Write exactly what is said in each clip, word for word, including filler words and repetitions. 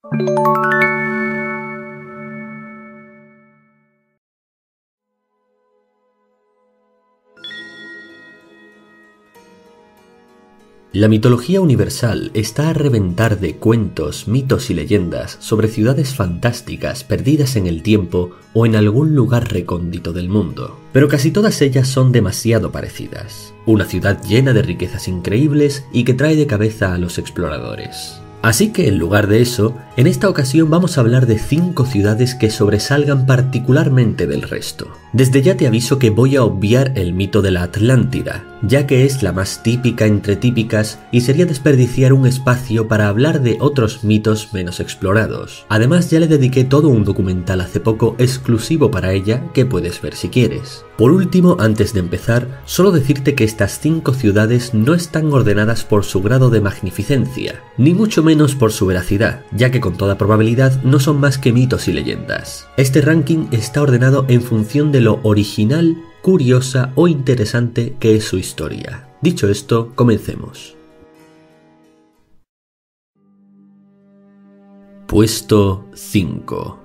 La mitología universal está a reventar de cuentos, mitos y leyendas sobre ciudades fantásticas perdidas en el tiempo o en algún lugar recóndito del mundo. Pero casi todas ellas son demasiado parecidas. Una ciudad llena de riquezas increíbles y que trae de cabeza a los exploradores. Así que en lugar de eso, en esta ocasión vamos a hablar de cinco ciudades que sobresalgan particularmente del resto. Desde ya te aviso que voy a obviar el mito de la Atlántida, ya que es la más típica entre típicas y sería desperdiciar un espacio para hablar de otros mitos menos explorados. Además ya le dediqué todo un documental hace poco exclusivo para ella que puedes ver si quieres. Por último, antes de empezar, solo decirte que estas cinco ciudades no están ordenadas por su grado de magnificencia, ni mucho menos por su veracidad, ya que con toda probabilidad no son más que mitos y leyendas. Este ranking está ordenado en función de lo original, curiosa o interesante que es su historia. Dicho esto, comencemos. Puesto cinco.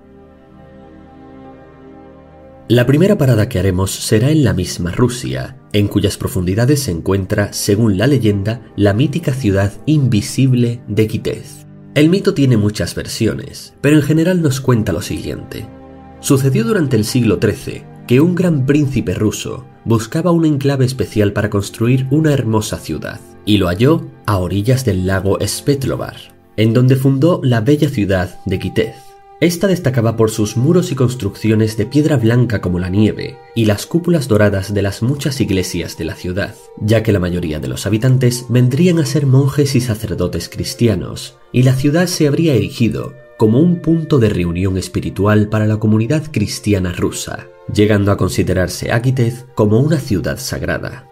La primera parada que haremos será en la misma Rusia, en cuyas profundidades se encuentra, según la leyenda, la mítica ciudad invisible de Kitez. El mito tiene muchas versiones, pero en general nos cuenta lo siguiente. Sucedió durante el siglo trece que un gran príncipe ruso buscaba un enclave especial para construir una hermosa ciudad, y lo halló a orillas del lago Svetlovar, en donde fundó la bella ciudad de Kitez. Esta destacaba por sus muros y construcciones de piedra blanca como la nieve y las cúpulas doradas de las muchas iglesias de la ciudad, ya que la mayoría de los habitantes vendrían a ser monjes y sacerdotes cristianos, y la ciudad se habría erigido como un punto de reunión espiritual para la comunidad cristiana rusa, llegando a considerarse a Kitez como una ciudad sagrada.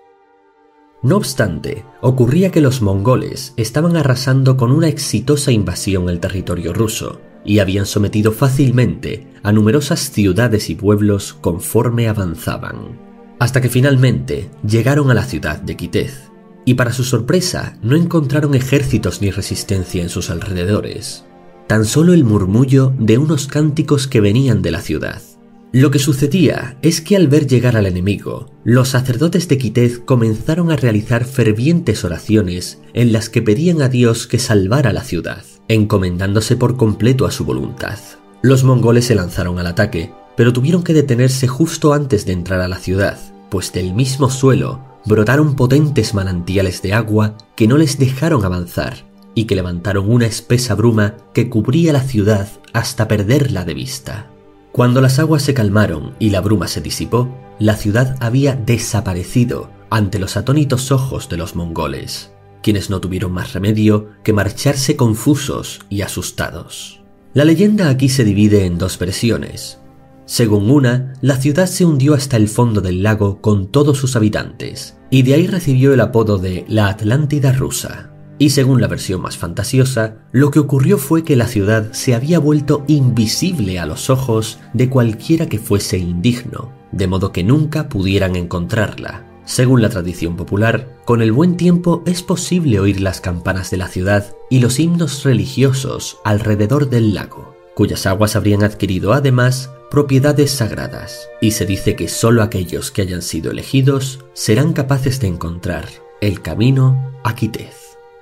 No obstante, ocurría que los mongoles estaban arrasando con una exitosa invasión el territorio ruso, y habían sometido fácilmente a numerosas ciudades y pueblos conforme avanzaban, hasta que finalmente llegaron a la ciudad de Kitez, y para su sorpresa no encontraron ejércitos ni resistencia en sus alrededores, tan solo el murmullo de unos cánticos que venían de la ciudad. Lo que sucedía es que al ver llegar al enemigo, los sacerdotes de Kitez comenzaron a realizar fervientes oraciones en las que pedían a Dios que salvara la ciudad, encomendándose por completo a su voluntad. Los mongoles se lanzaron al ataque, pero tuvieron que detenerse justo antes de entrar a la ciudad, pues del mismo suelo brotaron potentes manantiales de agua que no les dejaron avanzar y que levantaron una espesa bruma que cubría la ciudad hasta perderla de vista. Cuando las aguas se calmaron y la bruma se disipó, la ciudad había desaparecido ante los atónitos ojos de los mongoles, quienes no tuvieron más remedio que marcharse confusos y asustados. La leyenda aquí se divide en dos versiones. Según una, la ciudad se hundió hasta el fondo del lago con todos sus habitantes, y de ahí recibió el apodo de la Atlántida rusa. Y según la versión más fantasiosa, lo que ocurrió fue que la ciudad se había vuelto invisible a los ojos de cualquiera que fuese indigno, de modo que nunca pudieran encontrarla. Según la tradición popular, con el buen tiempo es posible oír las campanas de la ciudad y los himnos religiosos alrededor del lago, cuyas aguas habrían adquirido además propiedades sagradas, y se dice que solo aquellos que hayan sido elegidos serán capaces de encontrar el camino a Kitez.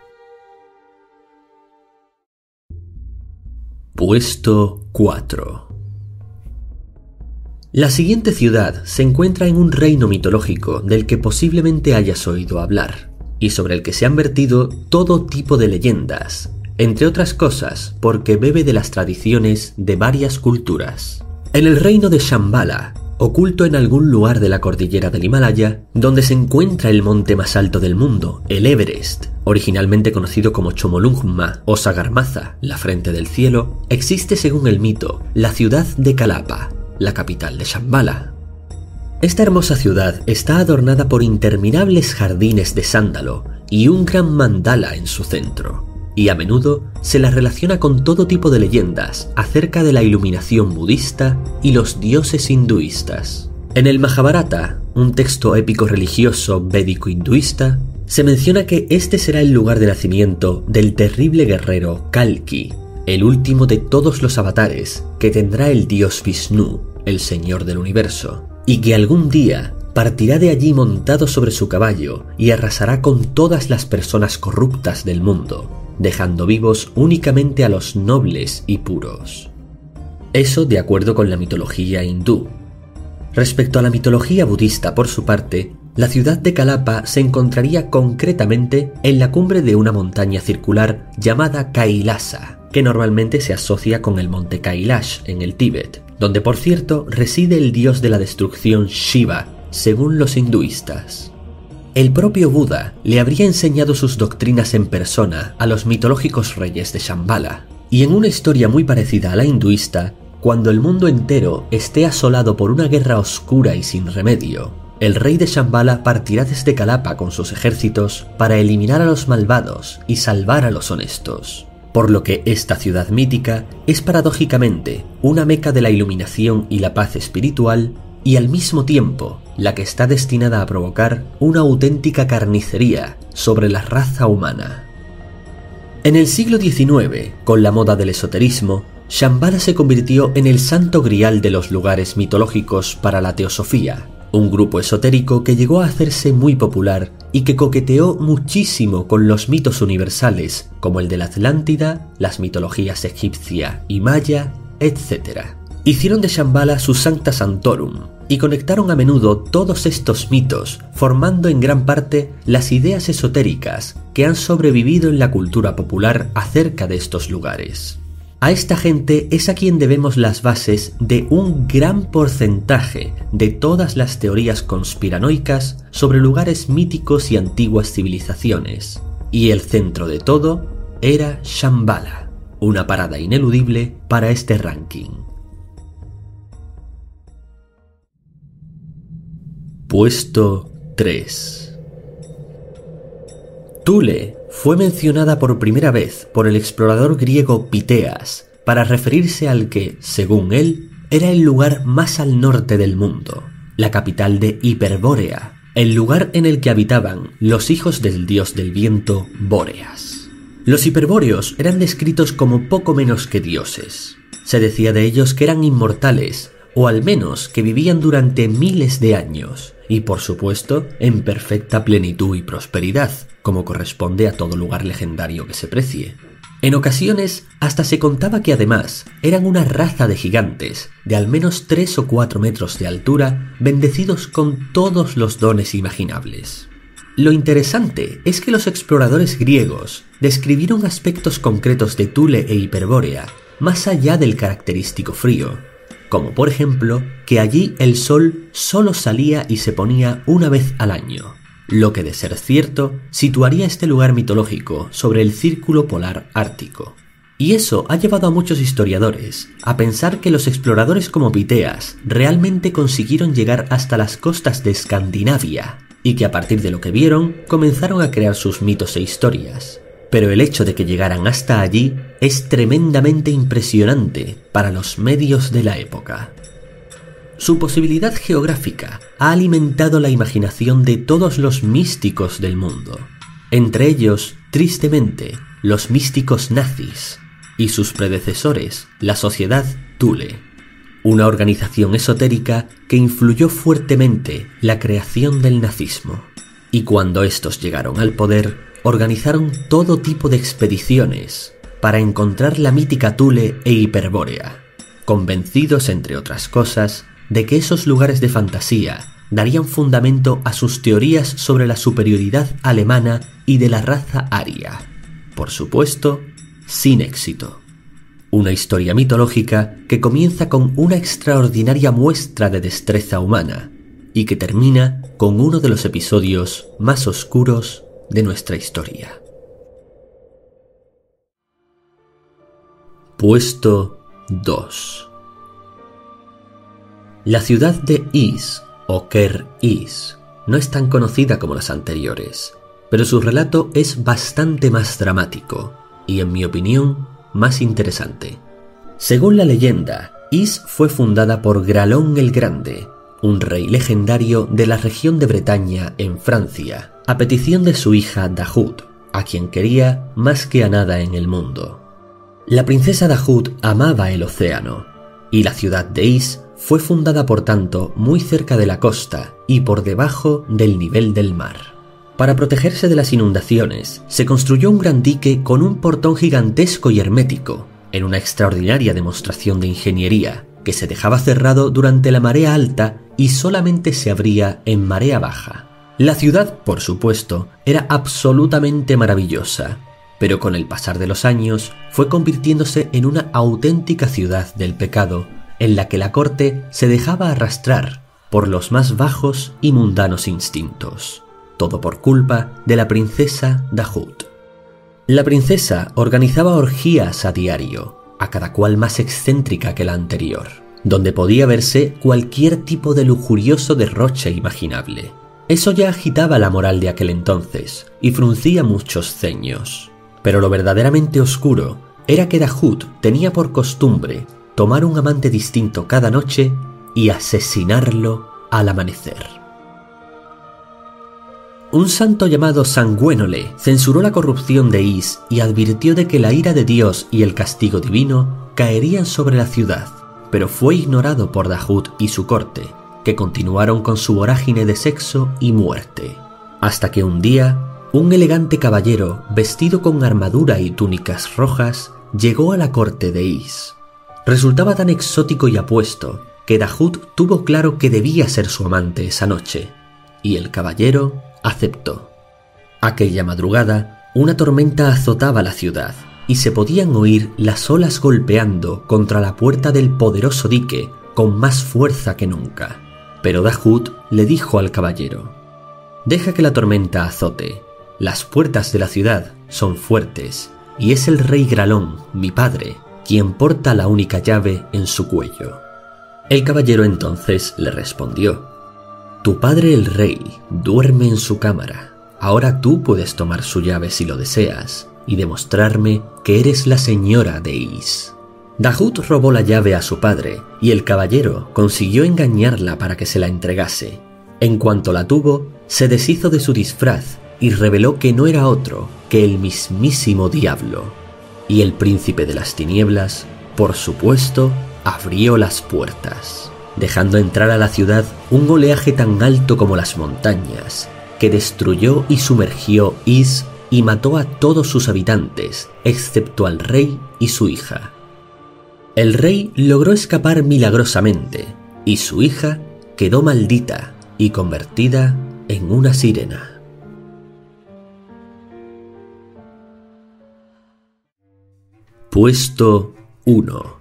Puesto cuatro. La siguiente ciudad se encuentra en un reino mitológico del que posiblemente hayas oído hablar, y sobre el que se han vertido todo tipo de leyendas, entre otras cosas porque bebe de las tradiciones de varias culturas. En el reino de Shambhala, oculto en algún lugar de la cordillera del Himalaya, donde se encuentra el monte más alto del mundo, el Everest, originalmente conocido como Chomolungma o Sagarmatha, la frente del cielo, existe según el mito la ciudad de Kalapa, la capital de Shambhala. Esta hermosa ciudad está adornada por interminables jardines de sándalo y un gran mandala en su centro, y a menudo se la relaciona con todo tipo de leyendas acerca de la iluminación budista y los dioses hinduistas. En el Mahabharata, un texto épico religioso védico-hinduista, se menciona que este será el lugar de nacimiento del terrible guerrero Kalki, el último de todos los avatares que tendrá el dios Vishnu, el señor del universo, y que algún día partirá de allí montado sobre su caballo y arrasará con todas las personas corruptas del mundo, dejando vivos únicamente a los nobles y puros. Eso de acuerdo con la mitología hindú. Respecto a la mitología budista, por su parte, la ciudad de Kalapa se encontraría concretamente en la cumbre de una montaña circular llamada Kailasa, que normalmente se asocia con el monte Kailash en el Tíbet, donde por cierto reside el dios de la destrucción Shiva, según los hinduistas. El propio Buda le habría enseñado sus doctrinas en persona a los mitológicos reyes de Shambhala, y en una historia muy parecida a la hinduista, cuando el mundo entero esté asolado por una guerra oscura y sin remedio, el rey de Shambhala partirá desde Kalapa con sus ejércitos para eliminar a los malvados y salvar a los honestos. Por lo que esta ciudad mítica es paradójicamente una meca de la iluminación y la paz espiritual, y al mismo tiempo la que está destinada a provocar una auténtica carnicería sobre la raza humana. En el siglo diecinueve, con la moda del esoterismo, Shambhala se convirtió en el santo grial de los lugares mitológicos para la teosofía, un grupo esotérico que llegó a hacerse muy popular y que coqueteó muchísimo con los mitos universales como el de la Atlántida, las mitologías egipcia y maya, etcétera. Hicieron de Shambhala su Sancta Sanctorum y conectaron a menudo todos estos mitos, formando en gran parte las ideas esotéricas que han sobrevivido en la cultura popular acerca de estos lugares. A esta gente es a quien debemos las bases de un gran porcentaje de todas las teorías conspiranoicas sobre lugares míticos y antiguas civilizaciones, y el centro de todo era Shambhala, una parada ineludible para este ranking. Puesto tres. Thule fue mencionada por primera vez por el explorador griego Piteas para referirse al que, según él, era el lugar más al norte del mundo, la capital de Hiperbórea, el lugar en el que habitaban los hijos del dios del viento Bóreas. Los hiperbóreos eran descritos como poco menos que dioses. Se decía de ellos que eran inmortales, o al menos que vivían durante miles de años, y por supuesto en perfecta plenitud y prosperidad, como corresponde a todo lugar legendario que se precie. En ocasiones hasta se contaba que además eran una raza de gigantes de al menos tres o cuatro metros de altura, bendecidos con todos los dones imaginables. Lo interesante es que los exploradores griegos describieron aspectos concretos de Thule e Hiperbórea más allá del característico frío, como por ejemplo que allí el sol solo salía y se ponía una vez al año, lo que de ser cierto situaría este lugar mitológico sobre el círculo polar ártico. Y eso ha llevado a muchos historiadores a pensar que los exploradores como Piteas realmente consiguieron llegar hasta las costas de Escandinavia, y que a partir de lo que vieron comenzaron a crear sus mitos e historias. Pero el hecho de que llegaran hasta allí es tremendamente impresionante para los medios de la época. Su posibilidad geográfica ha alimentado la imaginación de todos los místicos del mundo, entre ellos, tristemente, los místicos nazis y sus predecesores, la Sociedad Thule, una organización esotérica que influyó fuertemente la creación del nazismo. Y cuando estos llegaron al poder, organizaron todo tipo de expediciones para encontrar la mítica Thule e Hiperbórea, convencidos, entre otras cosas, de que esos lugares de fantasía darían fundamento a sus teorías sobre la superioridad alemana y de la raza aria. Por supuesto, sin éxito. Una historia mitológica que comienza con una extraordinaria muestra de destreza humana y que termina con uno de los episodios más oscuros de nuestra historia. Puesto dos. La ciudad de Is, o Ker-Is, no es tan conocida como las anteriores, pero su relato es bastante más dramático y, en mi opinión, más interesante. Según la leyenda, Is fue fundada por Gralón el Grande, un rey legendario de la región de Bretaña en Francia, a petición de su hija Dahut, a quien quería más que a nada en el mundo. La princesa Dahut amaba el océano, y la ciudad de Is fue fundada por tanto muy cerca de la costa y por debajo del nivel del mar. Para protegerse de las inundaciones, se construyó un gran dique con un portón gigantesco y hermético, en una extraordinaria demostración de ingeniería, que se dejaba cerrado durante la marea alta y solamente se abría en marea baja. La ciudad, por supuesto, era absolutamente maravillosa, pero con el pasar de los años fue convirtiéndose en una auténtica ciudad del pecado, en la que la corte se dejaba arrastrar por los más bajos y mundanos instintos. Todo por culpa de la princesa Dahut. La princesa organizaba orgías a diario, a cada cual más excéntrica que la anterior, donde podía verse cualquier tipo de lujurioso derroche imaginable. Eso ya agitaba la moral de aquel entonces y fruncía muchos ceños. Pero lo verdaderamente oscuro era que Dahut tenía por costumbre tomar un amante distinto cada noche y asesinarlo al amanecer. Un santo llamado Sangüenole censuró la corrupción de Is y advirtió de que la ira de Dios y el castigo divino caerían sobre la ciudad, pero fue ignorado por Dahut y su corte, que continuaron con su vorágine de sexo y muerte, hasta que un día un elegante caballero vestido con armadura y túnicas rojas llegó a la corte de Is. Resultaba tan exótico y apuesto que Dahut tuvo claro que debía ser su amante esa noche, y el caballero aceptó. Aquella madrugada, una tormenta azotaba la ciudad y se podían oír las olas golpeando contra la puerta del poderoso dique con más fuerza que nunca. Pero Dahut le dijo al caballero: «Deja que la tormenta azote. Las puertas de la ciudad son fuertes y es el rey Gralón, mi padre, quien porta la única llave en su cuello». El caballero entonces le respondió: «Tu padre el rey duerme en su cámara. Ahora tú puedes tomar su llave si lo deseas y demostrarme que eres la señora de Is». Dahut robó la llave a su padre y el caballero consiguió engañarla para que se la entregase. En cuanto la tuvo, se deshizo de su disfraz y reveló que no era otro que el mismísimo diablo. Y el príncipe de las tinieblas, por supuesto, abrió las puertas, dejando entrar a la ciudad un oleaje tan alto como las montañas, que destruyó y sumergió Is y mató a todos sus habitantes, excepto al rey y su hija. El rey logró escapar milagrosamente, y su hija quedó maldita y convertida en una sirena. Puesto uno.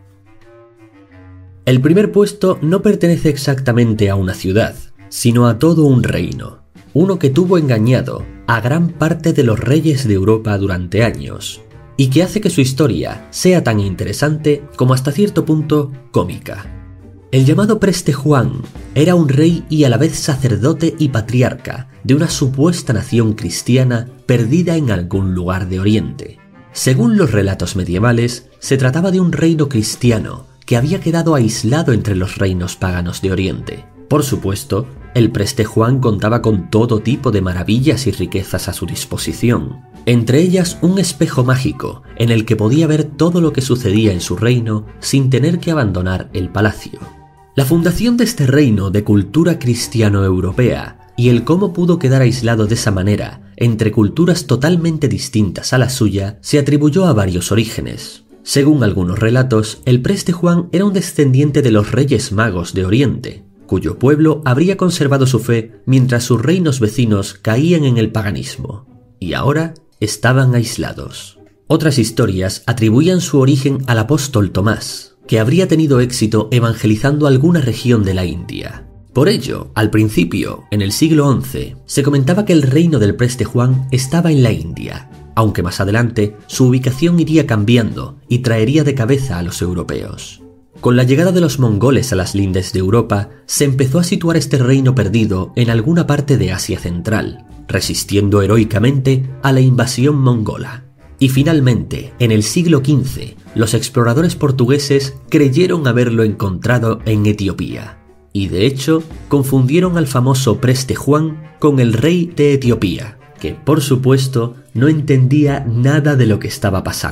El primer puesto no pertenece exactamente a una ciudad, sino a todo un reino, uno que tuvo engañado a gran parte de los reyes de Europa durante años, y que hace que su historia sea tan interesante como hasta cierto punto cómica. El llamado Preste Juan era un rey y a la vez sacerdote y patriarca de una supuesta nación cristiana perdida en algún lugar de Oriente. Según los relatos medievales, se trataba de un reino cristiano que había quedado aislado entre los reinos paganos de Oriente. Por supuesto, el Preste Juan contaba con todo tipo de maravillas y riquezas a su disposición, entre ellas un espejo mágico en el que podía ver todo lo que sucedía en su reino sin tener que abandonar el palacio. La fundación de este reino de cultura cristiano-europea y el cómo pudo quedar aislado de esa manera entre culturas totalmente distintas a la suya se atribuyó a varios orígenes. Según algunos relatos, el Preste Juan era un descendiente de los Reyes Magos de Oriente, cuyo pueblo habría conservado su fe mientras sus reinos vecinos caían en el paganismo, y ahora estaban aislados. Otras historias atribuían su origen al apóstol Tomás, que habría tenido éxito evangelizando alguna región de la India. Por ello, al principio, en el siglo once, se comentaba que el reino del Preste Juan estaba en la India, aunque más adelante su ubicación iría cambiando y traería de cabeza a los europeos. Con la llegada de los mongoles a las lindes de Europa, se empezó a situar este reino perdido en alguna parte de Asia Central, resistiendo heroicamente a la invasión mongola. Y finalmente, en el siglo quince, los exploradores portugueses creyeron haberlo encontrado en Etiopía. Y de hecho, confundieron al famoso Preste Juan con el rey de Etiopía, que por supuesto no entendía nada de lo que estaba pasando,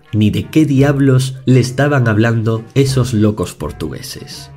ni de qué diablos le estaban hablando esos locos portugueses.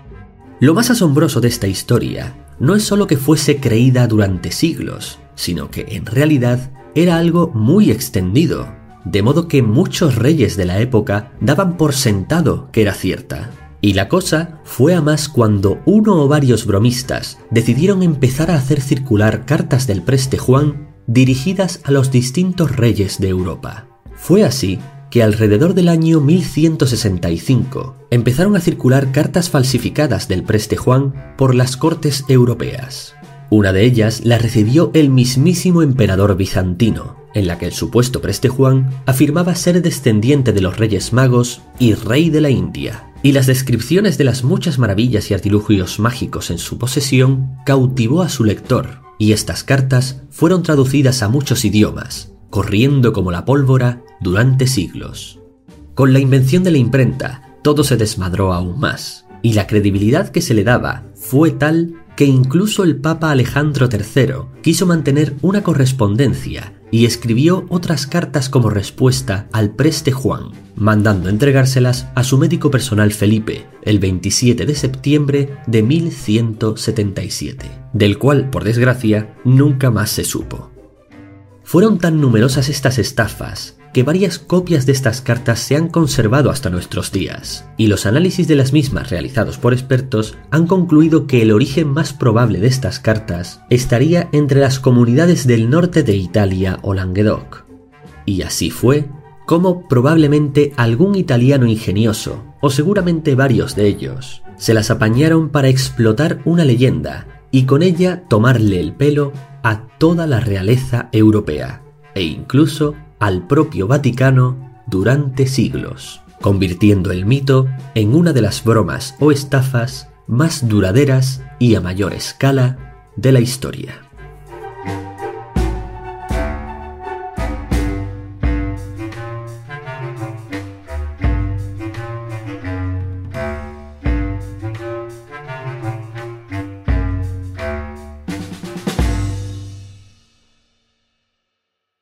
Lo más asombroso de esta historia no es solo que fuese creída durante siglos, sino que en realidad era algo muy extendido, de modo que muchos reyes de la época daban por sentado que era cierta. Y la cosa fue a más cuando uno o varios bromistas decidieron empezar a hacer circular cartas del Preste Juan dirigidas a los distintos reyes de Europa. Fue así que alrededor del año mil ciento sesenta y cinco empezaron a circular cartas falsificadas del Preste Juan por las cortes europeas. Una de ellas la recibió el mismísimo emperador bizantino, en la que el supuesto Preste Juan afirmaba ser descendiente de los Reyes Magos y rey de la India, y las descripciones de las muchas maravillas y artilugios mágicos en su posesión cautivó a su lector, y estas cartas fueron traducidas a muchos idiomas, corriendo como la pólvora durante siglos. Con la invención de la imprenta, todo se desmadró aún más, y la credibilidad que se le daba fue tal que incluso el Papa Alejandro tercero quiso mantener una correspondencia y escribió otras cartas como respuesta al Preste Juan, mandando entregárselas a su médico personal Felipe el veintisiete de septiembre de mil ciento setenta y siete, del cual, por desgracia, nunca más se supo. Fueron tan numerosas estas estafas que varias copias de estas cartas se han conservado hasta nuestros días, y los análisis de las mismas realizados por expertos han concluido que el origen más probable de estas cartas estaría entre las comunidades del norte de Italia o Languedoc. Y así fue como probablemente algún italiano ingenioso, o seguramente varios de ellos, se las apañaron para explotar una leyenda y con ella tomarle el pelo a toda la realeza europea, e incluso al propio Vaticano durante siglos, convirtiendo el mito en una de las bromas o estafas más duraderas y a mayor escala de la historia.